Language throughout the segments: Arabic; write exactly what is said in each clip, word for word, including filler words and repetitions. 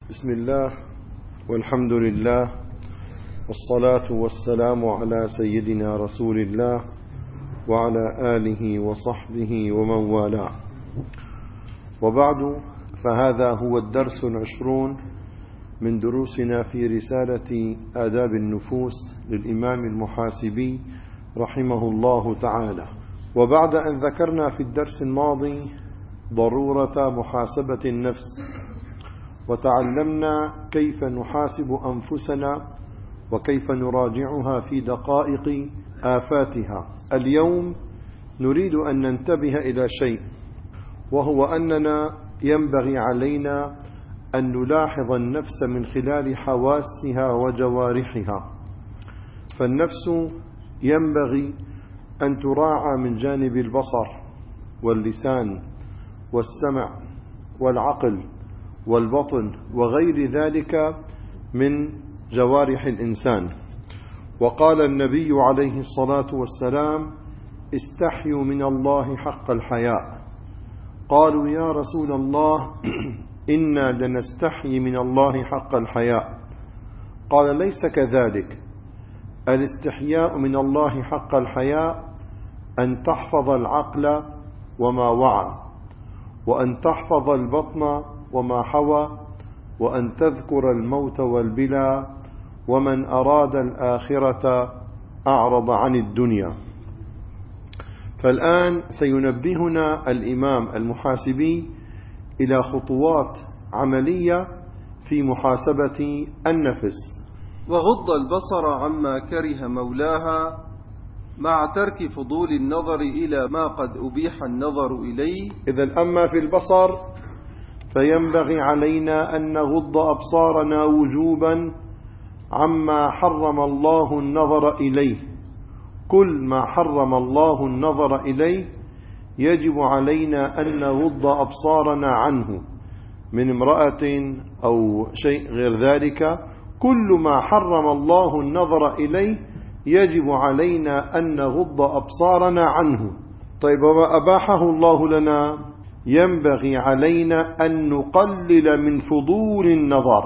بسم الله والحمد لله والصلاة والسلام على سيدنا رسول الله وعلى آله وصحبه ومن والاه، وبعد، فهذا هو الدرس العشرون من دروسنا في رسالة آداب النفوس للإمام المحاسبي رحمه الله تعالى. وبعد أن ذكرنا في الدرس الماضي ضرورة محاسبة النفس، وتعلمنا كيف نحاسب أنفسنا وكيف نراجعها في دقائق آفاتها. اليوم نريد أن ننتبه إلى شيء، وهو أننا ينبغي علينا أن نلاحظ النفس من خلال حواسها وجوارحها. فالنفس ينبغي أن تراعى من جانب البصر واللسان والسمع والعقل والبطن وغير ذلك من جوارح الإنسان. وقال النبي عليه الصلاة والسلام: استحيوا من الله حق الحياء. قالوا: يا رسول الله، إنا لنستحي من الله حق الحياء. قال: ليس كذلك، الاستحياء من الله حق الحياء أن تحفظ العقل وما وعى، وأن تحفظ البطن وما حوى، وأن تذكر الموت والبلى، ومن أراد الآخرة أعرض عن الدنيا. فالآن سينبهنا الإمام المحاسبي إلى خطوات عملية في محاسبة النفس. وغض البصر عما كره مولاها، مع ترك فضول النظر إلى ما قد أبيح النظر إليه. إذا أما في البصر فينبغي علينا أن نغض أبصارنا وجوبا عما حرم الله النظر إليه. كل ما حرم الله النظر إليه يجب علينا أن نغض أبصارنا عنه، من امرأة أو شيء غير ذلك. كل ما حرم الله النظر إليه يجب علينا أن نغض أبصارنا عنه. طيب، وما أباحه الله لنا ينبغي علينا أن نقلل من فضول النظر.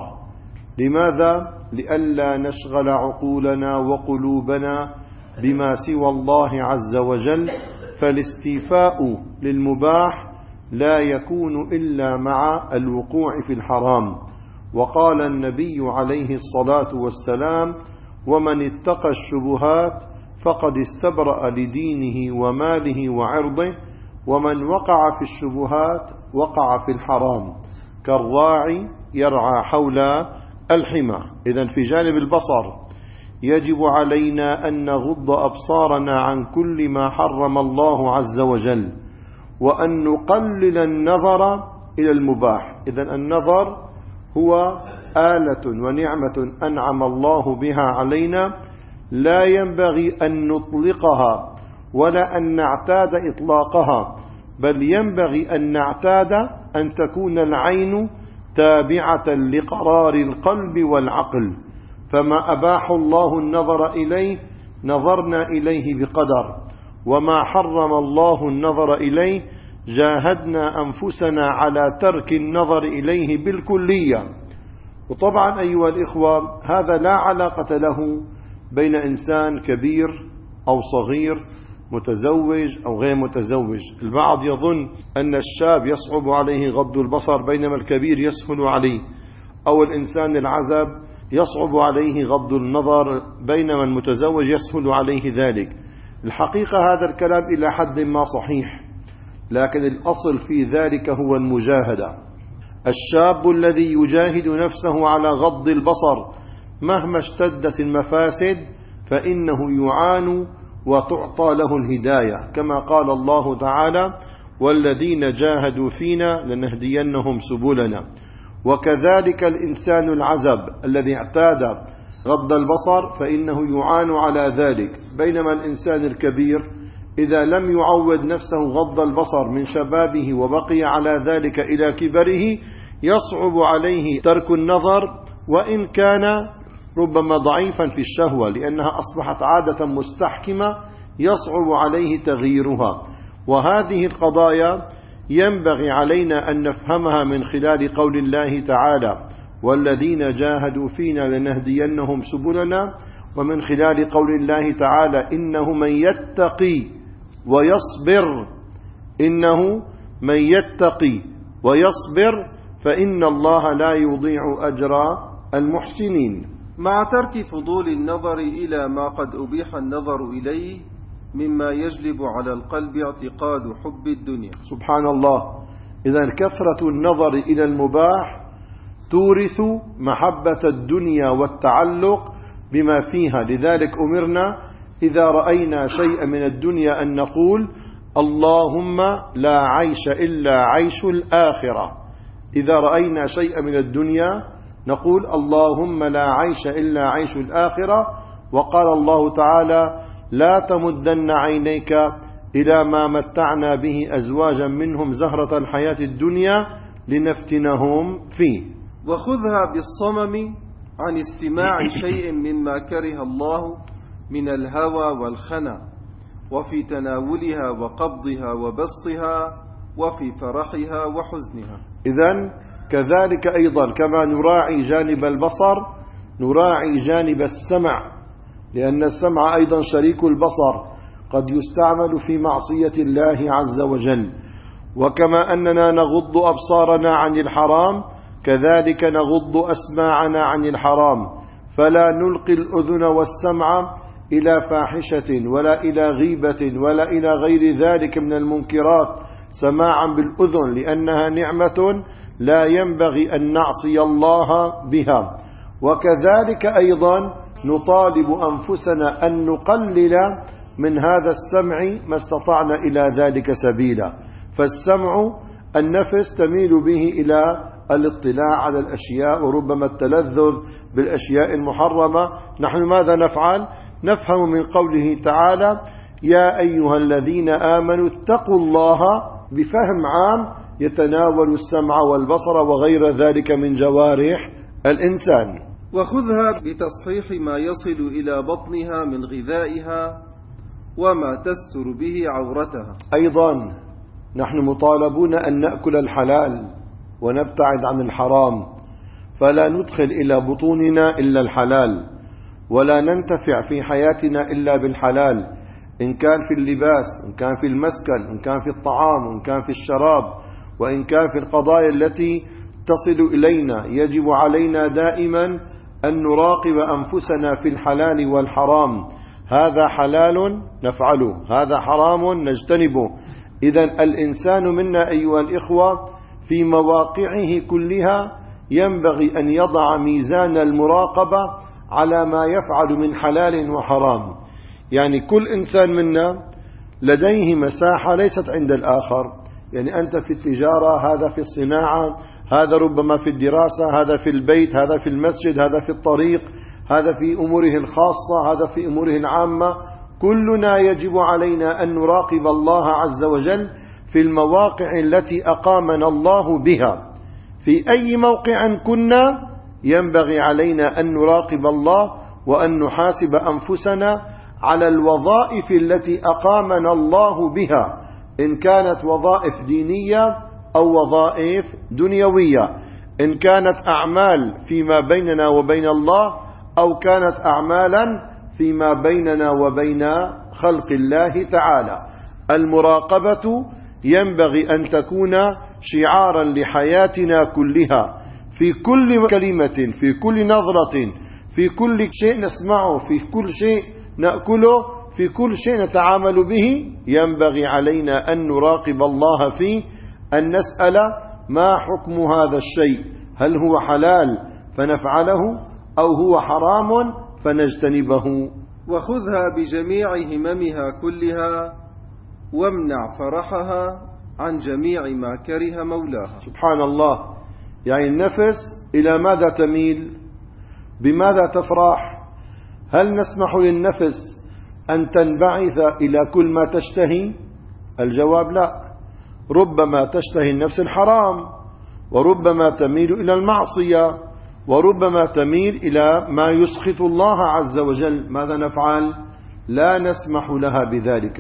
لماذا؟ لئلا نشغل عقولنا وقلوبنا بما سوى الله عز وجل. فالاستيفاء للمباح لا يكون إلا مع الوقوع في الحرام. وقال النبي عليه الصلاة والسلام: ومن اتقى الشبهات فقد استبرأ لدينه وماله وعرضه، ومن وقع في الشبهات وقع في الحرام، كالراعي يرعى حول الحمى. إذن في جانب البصر يجب علينا أن نغض أبصارنا عن كل ما حرم الله عز وجل، وأن نقلل النظر إلى المباح. إذن النظر هو آلة ونعمة أنعم الله بها علينا، لا ينبغي أن نطلقها ولا أن نعتاد إطلاقها، بل ينبغي أن نعتاد أن تكون العين تابعة لقرار القلب والعقل. فما أباح الله النظر إليه نظرنا إليه بقدر، وما حرم الله النظر إليه جاهدنا أنفسنا على ترك النظر إليه بالكلية. وطبعا أيها الإخوة، هذا لا علاقة له بين إنسان كبير أو صغير، متزوج أو غير متزوج. البعض يظن أن الشاب يصعب عليه غض البصر بينما الكبير يسهل عليه، أو الإنسان العزب يصعب عليه غض النظر بينما المتزوج يسهل عليه ذلك. الحقيقة هذا الكلام إلى حد ما صحيح، لكن الأصل في ذلك هو المجاهدة. الشاب الذي يجاهد نفسه على غض البصر مهما اشتدت المفاسد فإنه يعان وتعطى له الهداية، كما قال الله تعالى: والذين جاهدوا فينا لنهدينهم سبلنا. وكذلك الإنسان العزب الذي اعتاد غض البصر فإنه يعان على ذلك، بينما الإنسان الكبير إذا لم يعود نفسه غض البصر من شبابه وبقي على ذلك إلى كبره يصعب عليه ترك النظر، وإن كان ربما ضعيفا في الشهوة، لأنها أصبحت عادة مستحكمة يصعب عليه تغييرها. وهذه القضايا ينبغي علينا أن نفهمها من خلال قول الله تعالى: والذين جاهدوا فينا لنهدينهم سبلنا، ومن خلال قول الله تعالى إنه من يتقي ويصبر إنه من يتقي ويصبر فإن الله لا يضيع أجر المحسنين. مع ترك فضول النظر إلى ما قد أبيح النظر إليه مما يجلب على القلب اعتقاد حب الدنيا. سبحان الله. إذن كثرة النظر إلى المباح تورث محبة الدنيا والتعلق بما فيها. لذلك أمرنا إذا رأينا شيئا من الدنيا أن نقول اللهم لا عيش إلا عيش الآخرة. إذا رأينا شيئا من الدنيا نقول اللهم لا عيش إلا عيش الآخرة. وقال الله تعالى لا تمدن عينيك إلى ما متعنا به أزواجا منهم زهرة الحياة الدنيا لنفتنهم فيه. وخذها بالصمم عن استماع شيء مما كره الله من الهوى والخنا، وفي تناولها وقبضها وبسطها، وفي فرحها وحزنها. إذن كذلك أيضا كما نراعي جانب البصر نراعي جانب السمع، لأن السمع أيضا شريك البصر، قد يستعمل في معصية الله عز وجل. وكما أننا نغض أبصارنا عن الحرام كذلك نغض أسماعنا عن الحرام، فلا نلقي الأذن والسمع إلى فاحشة ولا إلى غيبة ولا إلى غير ذلك من المنكرات سماعا بالأذن، لأنها نعمة لا ينبغي أن نعصي الله بها. وكذلك أيضا نطالب أنفسنا أن نقلل من هذا السمع ما استطعنا إلى ذلك سبيلا. فالسمع النفس تميل به إلى الاطلاع على الأشياء وربما التلذذ بالأشياء المحرمة. نحن ماذا نفعل؟ نفهم من قوله تعالى يا أيها الذين آمنوا اتقوا الله بفهم عام يتناول السمع والبصر وغير ذلك من جوارح الإنسان. وخذها بتصحيح ما يصل إلى بطنها من غذائها وما تستر به عورتها. أيضا نحن مطالبون أن نأكل الحلال ونبتعد عن الحرام، فلا ندخل إلى بطوننا إلا الحلال، ولا ننتفع في حياتنا إلا بالحلال، إن كان في اللباس، إن كان في المسكن، إن كان في الطعام، إن كان في الشراب، وإن كان في القضايا التي تصل إلينا. يجب علينا دائما أن نراقب أنفسنا في الحلال والحرام. هذا حلال نفعله، هذا حرام نجتنبه. إذن الإنسان منا أيها الإخوة في مواقعه كلها ينبغي أن يضع ميزان المراقبة على ما يفعل من حلال وحرام. يعني كل إنسان منا لديه مساحة ليست عند الآخر. يعني أنت في التجارة، هذا في الصناعة، هذا ربما في الدراسة، هذا في البيت، هذا في المسجد، هذا في الطريق، هذا في أموره الخاصة، هذا في أموره العامة. كلنا يجب علينا أن نراقب الله عز وجل في المواقع التي أقامنا الله بها. في أي موقع كنا ينبغي علينا أن نراقب الله وأن نحاسب أنفسنا على الوظائف التي أقامنا الله بها، إن كانت وظائف دينية أو وظائف دنيوية، إن كانت أعمال فيما بيننا وبين الله أو كانت أعمالا فيما بيننا وبين خلق الله تعالى. المراقبة ينبغي أن تكون شعارا لحياتنا كلها، في كل كلمة، في كل نظرة، في كل شيء نسمعه، في كل شيء نأكله، في كل شيء نتعامل به. ينبغي علينا أن نراقب الله فيه، أن نسأل ما حكم هذا الشيء، هل هو حلال فنفعله أو هو حرام فنجتنبه. وخذها بجميع هممها كلها وامنع فرحها عن جميع ما كره مولاها. سبحان الله. يعني النفس إلى ماذا تميل؟ بماذا تفرح؟ هل نسمح للنفس أن تنبعث إلى كل ما تشتهي؟ الجواب لا. ربما تشتهي النفس الحرام، وربما تميل إلى المعصية، وربما تميل إلى ما يسخط الله عز وجل. ماذا نفعل؟ لا نسمح لها بذلك.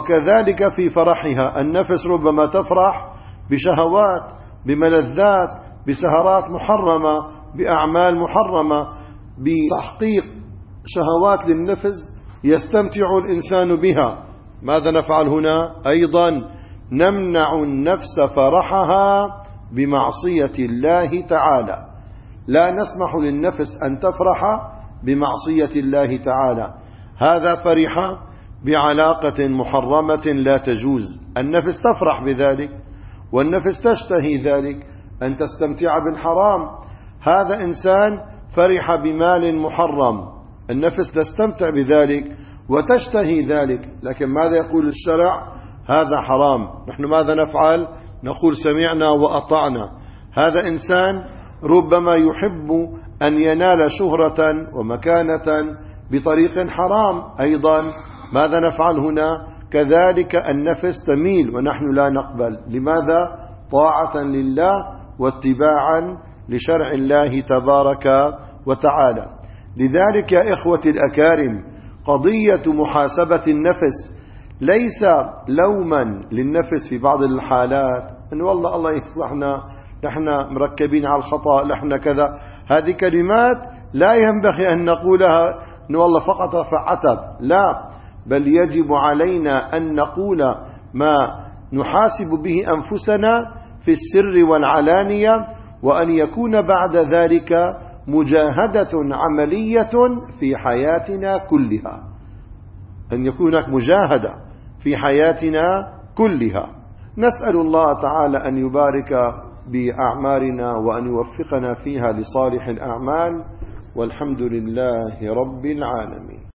وكذلك في فرحها، النفس ربما تفرح بشهوات، بملذات، بسهرات محرمة، بأعمال محرمة، بتحقيق شهوات للنفس يستمتع الإنسان بها. ماذا نفعل هنا؟ أيضا نمنع النفس فرحها بمعصية الله تعالى، لا نسمح للنفس أن تفرح بمعصية الله تعالى. هذا فرح بعلاقة محرمة لا تجوز، النفس تفرح بذلك والنفس تشتهي ذلك، أن تستمتع بالحرام. هذا إنسان فرح بمال محرم، النفس تستمتع بذلك وتشتهي ذلك، لكن ماذا يقول الشرع؟ هذا حرام. نحن ماذا نفعل؟ نقول سمعنا وأطعنا. هذا إنسان ربما يحب أن ينال شهرة ومكانة بطريق حرام، أيضا ماذا نفعل هنا؟ كذلك النفس تميل ونحن لا نقبل. لماذا؟ طاعة لله واتباعا لشرع الله تبارك وتعالى. لذلك يا إخوتي الأكارم، قضية محاسبة النفس ليس لوما للنفس في بعض الحالات، أن والله الله يصلحنا، نحن مركبين على الخطأ، نحن كذا. هذه كلمات لا ينبغي أن نقولها أن والله فقط فعتب، لا، بل يجب علينا أن نقول ما نحاسب به أنفسنا في السر والعلانية، وأن يكون بعد ذلك مجاهدة عملية في حياتنا كلها، أن يكون هناك مجاهدة في حياتنا كلها. نسأل الله تعالى أن يبارك بأعمالنا وأن يوفقنا فيها لصالح الأعمال، والحمد لله رب العالمين.